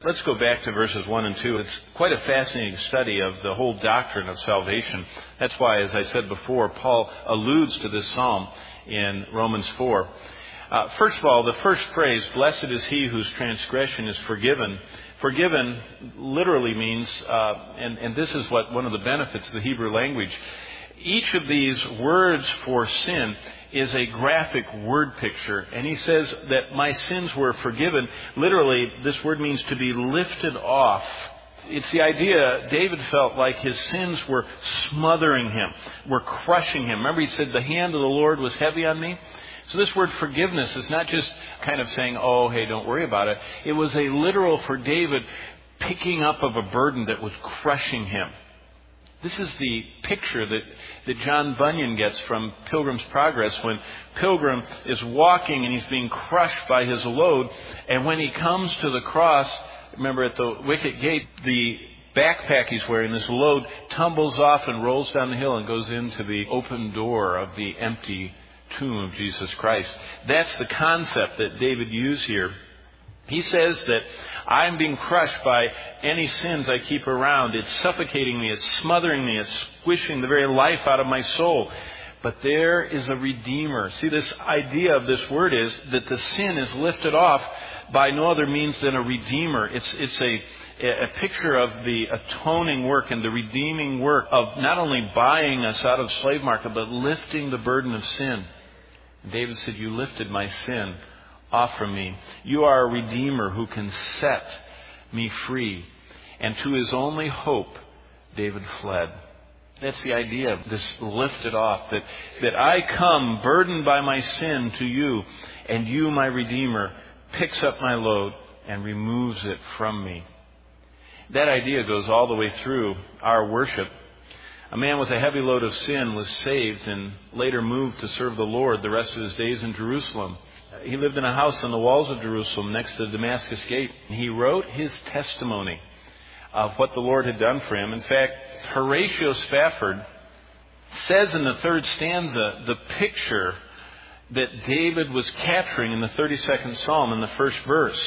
Let's go back to verses 1 and 2. It's quite a fascinating study of the whole doctrine of salvation. That's why, as I said before, Paul alludes to this psalm in Romans 4. First of all, the first phrase, blessed is he whose transgression is forgiven. Forgiven literally means, and this is what one of the benefits of the Hebrew language, each of these words for sin is a graphic word picture. And he says that my sins were forgiven. Literally, this word means to be lifted off. It's the idea, David felt like his sins were smothering him, were crushing him. Remember he said, the hand of the Lord was heavy on me? So this word forgiveness is not just kind of saying, oh, hey, don't worry about it. It was a literal, for David, picking up of a burden that was crushing him. This is the picture that John Bunyan gets from Pilgrim's Progress, when Pilgrim is walking and he's being crushed by his load. And when he comes to the cross, remember at the wicket gate, the backpack he's wearing, this load, tumbles off and rolls down the hill and goes into the open door of the empty tomb of Jesus Christ. That's the concept that David used here. He says that I'm being crushed by any sins I keep around. It's suffocating me. It's smothering me. It's squishing the very life out of my soul. But there is a Redeemer. See, this idea of this word is that the sin is lifted off by no other means than a Redeemer. It's a picture of the atoning work and the redeeming work of not only buying us out of slave market, but lifting the burden of sin. And David said, you lifted my sin off from me. You are a Redeemer who can set me free. And to his only hope, David fled. That's the idea of this lifted off, that I come burdened by my sin to you, and you, my Redeemer, picks up my load and removes it from me. That idea goes all the way through our worship. A man with a heavy load of sin was saved and later moved to serve the Lord the rest of his days in Jerusalem. He lived in a house on the walls of Jerusalem next to the Damascus Gate. He wrote his testimony of what the Lord had done for him. In fact, Horatio Spafford says in the third stanza the picture that David was capturing in the 32nd Psalm in the first verse.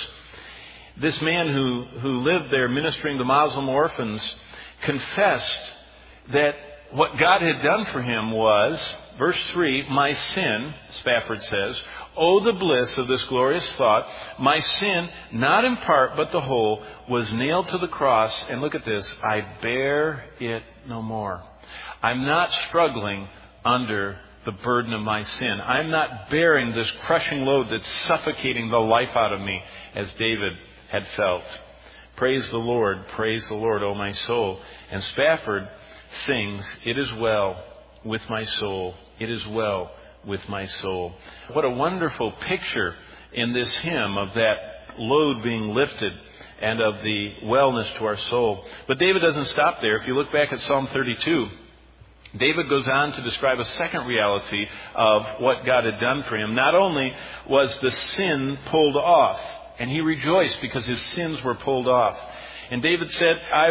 This man who lived there ministering to Muslim orphans confessed that what God had done for him was, verse 3, my sin, Spafford says, oh, the bliss of this glorious thought, my sin, not in part but the whole, was nailed to the cross, and look at this, I bear it no more. I'm not struggling under the burden of my sin. I'm not bearing this crushing load that's suffocating the life out of me, as David had felt. Praise the Lord, O my soul. And Spafford sings, it is well with my soul, it is well with my soul. What a wonderful picture in this hymn of that load being lifted and of the wellness to our soul. But David doesn't stop there. If you look back at Psalm 32, David goes on to describe a second reality of what God had done for him. Not only was the sin pulled off, and he rejoiced because his sins were pulled off. And David said, I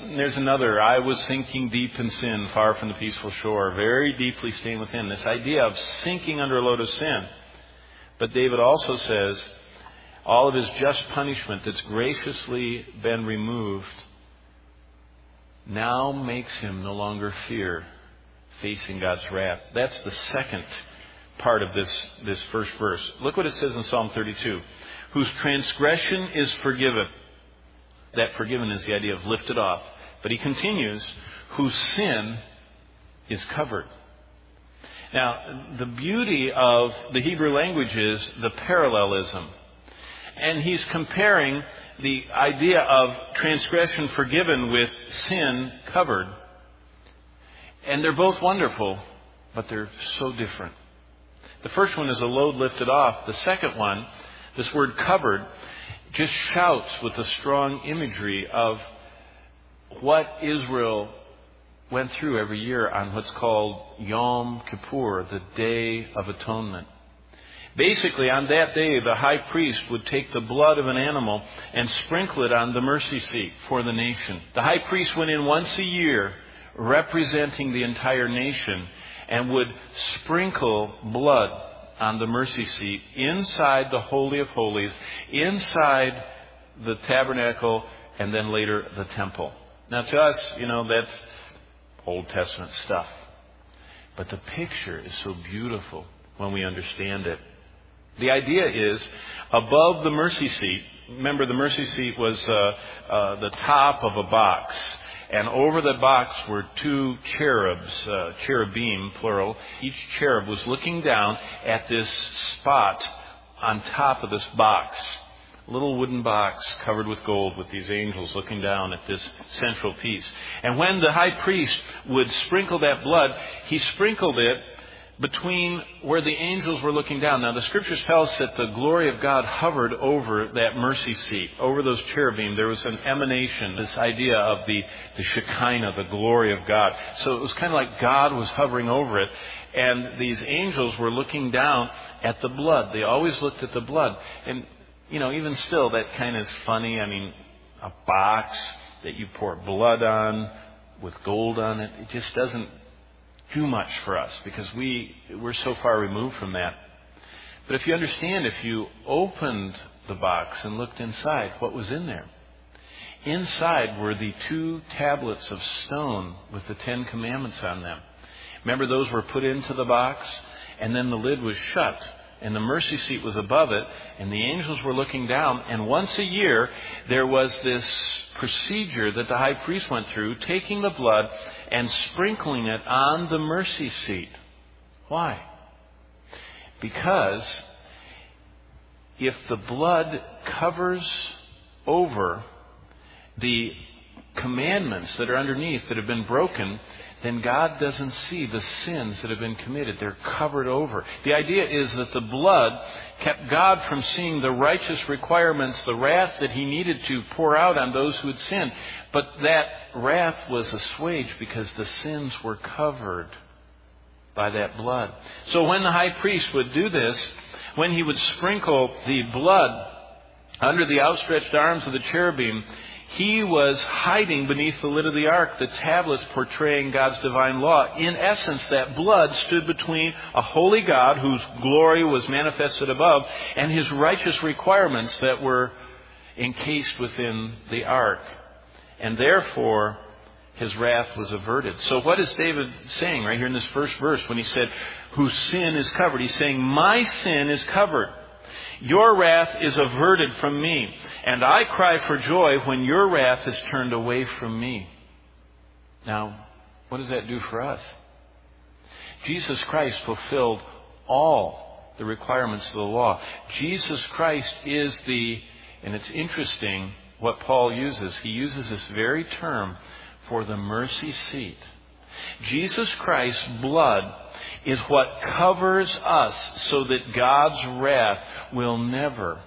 was sinking deep in sin, far from the peaceful shore, very deeply stained within. This idea of sinking under a load of sin. But David also says, all of his just punishment that's graciously been removed now makes him no longer fear facing God's wrath. That's the second part of this first verse. Look what it says in Psalm 32. Whose transgression is forgiven. That forgiven is the idea of lifted off. But he continues, whose sin is covered. Now, the beauty of the Hebrew language is the parallelism. And he's comparing the idea of transgression forgiven with sin covered. And they're both wonderful, but they're so different. The first one is a load lifted off. The second one, this word covered, just shouts with a strong imagery of what Israel went through every year on what's called Yom Kippur, the Day of Atonement. Basically, on that day, the high priest would take the blood of an animal and sprinkle it on the mercy seat for the nation. The high priest went in once a year, representing the entire nation, and would sprinkle blood on the mercy seat inside the Holy of Holies, inside the tabernacle, and then later the temple. Now to us, that's Old Testament stuff. But the picture is so beautiful when we understand it. The idea is, above the mercy seat, remember the mercy seat was the top of a box. And over the box were two cherubs, cherubim, plural. Each cherub was looking down at this spot on top of this box. A little wooden box covered with gold with these angels looking down at this central piece. And when the high priest would sprinkle that blood, he sprinkled it between where the angels were looking down. Now, the Scriptures tell us that the glory of God hovered over that mercy seat, over those cherubim. There was an emanation, this idea of the Shekinah, the glory of God. So it was kind of like God was hovering over it. And these angels were looking down at the blood. They always looked at the blood. And, even still, that kind of is funny. I mean, a box that you pour blood on with gold on it, it just doesn't do much for us because we're so far removed from that. But if you understand, if you opened the box and looked inside, what was in there? Inside were the 2 tablets of stone with the 10 Commandments on them. Remember, those were put into the box, and then the lid was shut, and the mercy seat was above it, and the angels were looking down, and once a year there was this procedure that the high priest went through, taking the blood and sprinkling it on the mercy seat. Why? Because if the blood covers over the commandments that are underneath that have been broken, then God doesn't see the sins that have been committed. They're covered over. The idea is that the blood kept God from seeing the righteous requirements, the wrath that He needed to pour out on those who had sinned. But that wrath was assuaged because the sins were covered by that blood. So when the high priest would do this, when he would sprinkle the blood under the outstretched arms of the cherubim, he was hiding beneath the lid of the ark the tablets portraying God's divine law. In essence, that blood stood between a holy God whose glory was manifested above and His righteous requirements that were encased within the ark. And therefore, His wrath was averted. So what is David saying right here in this first verse when he said, whose sin is covered? He's saying, my sin is covered. Your wrath is averted from me, and I cry for joy when your wrath is turned away from me. Now, what does that do for us? Jesus Christ fulfilled all the requirements of the law. Jesus Christ is and it's interesting what Paul uses. He uses this very term for the mercy seat. Jesus Christ's blood is what covers us so that God's wrath will never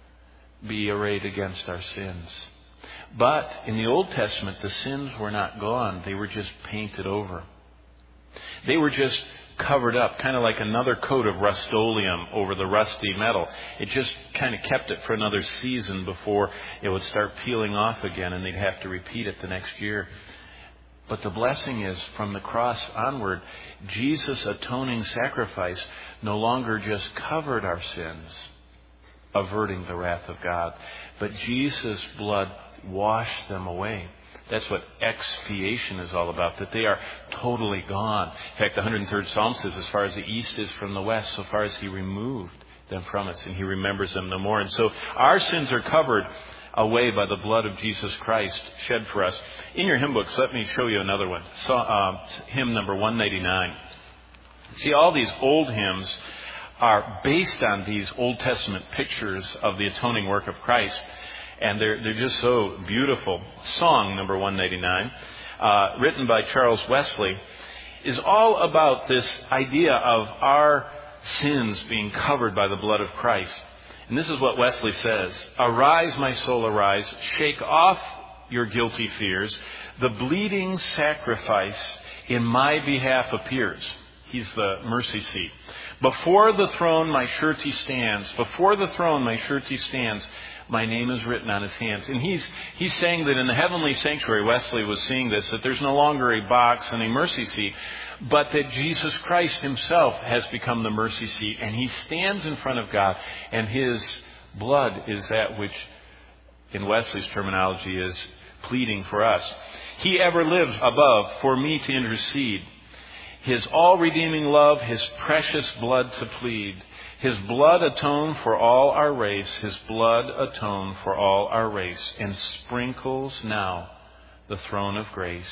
be arrayed against our sins. But in the Old Testament, the sins were not gone. They were just painted over. They were just covered up, kind of like another coat of Rust-Oleum over the rusty metal. It just kind of kept it for another season before it would start peeling off again, and they'd have to repeat it the next year. But the blessing is, from the cross onward, Jesus' atoning sacrifice no longer just covered our sins, averting the wrath of God, but Jesus' blood washed them away. That's what expiation is all about, that they are totally gone. In fact, the 103rd Psalm says, as far as the east is from the west, so far as He removed them from us, and He remembers them no more. And so our sins are covered away by the blood of Jesus Christ shed for us. In your hymn books, let me show you another one. Hymn number 199. See, all these old hymns are based on these Old Testament pictures of the atoning work of Christ. And they're just so beautiful. Song number 199, written by Charles Wesley, is all about this idea of our sins being covered by the blood of Christ. And this is what Wesley says: "Arise, my soul, arise, shake off your guilty fears. The bleeding sacrifice in my behalf appears." He's the mercy seat. "Before the throne my surety stands. Before the throne my surety stands. My name is written on His hands." And he's saying that in the heavenly sanctuary, Wesley was seeing this, that there's no longer a box and a mercy seat, but that Jesus Christ Himself has become the mercy seat, and He stands in front of God, and His blood is that which in Wesley's terminology, is pleading for us. He ever lives above for me to intercede. His all-redeeming love, His precious blood to plead. His blood atone for all our race. His blood atone for all our race. And sprinkles now the throne of grace.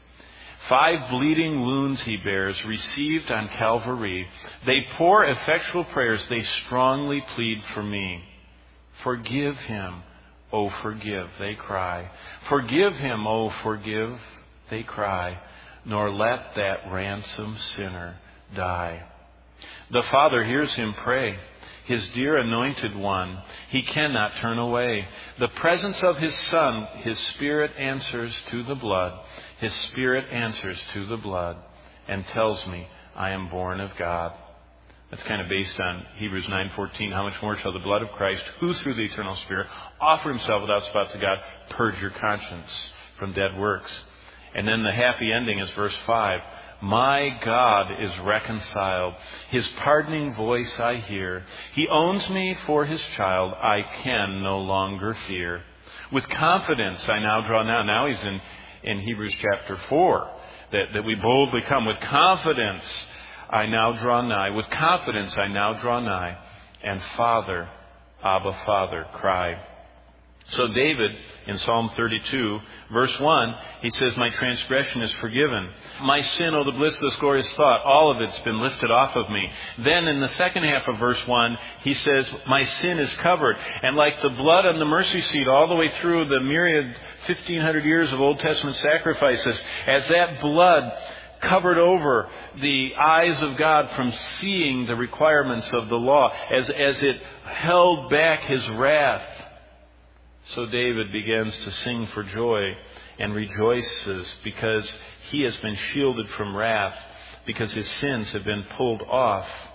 5 bleeding wounds He bears, received on Calvary. They pour effectual prayers. They strongly plead for me. Forgive him, oh forgive, they cry. Forgive him, oh forgive, they cry. Nor let that ransomed sinner die. The Father hears him pray. His dear anointed one, He cannot turn away. The presence of His Son, His Spirit answers to the blood. His Spirit answers to the blood and tells me I am born of God. That's kind of based on Hebrews 9:14. How much more shall the blood of Christ, who through the eternal Spirit offer Himself without spot to God, purge your conscience from dead works. And then the happy ending is verse 5. My God is reconciled. His pardoning voice I hear. He owns me for His child. I can no longer fear. With confidence I now draw nigh. Now he's in Hebrews chapter 4. That we boldly come. With confidence I now draw nigh. With confidence I now draw nigh. And Father, Abba Father, cry. So David, in Psalm 32, verse 1, he says, my transgression is forgiven. My sin, oh the bliss of this glorious thought, all of it's been lifted off of me. Then in the second half of verse 1, he says, my sin is covered. And like the blood on the mercy seat all the way through the myriad 1,500 years of Old Testament sacrifices, as that blood covered over the eyes of God from seeing the requirements of the law, as it held back His wrath, so David begins to sing for joy and rejoices because he has been shielded from wrath, because his sins have been pulled off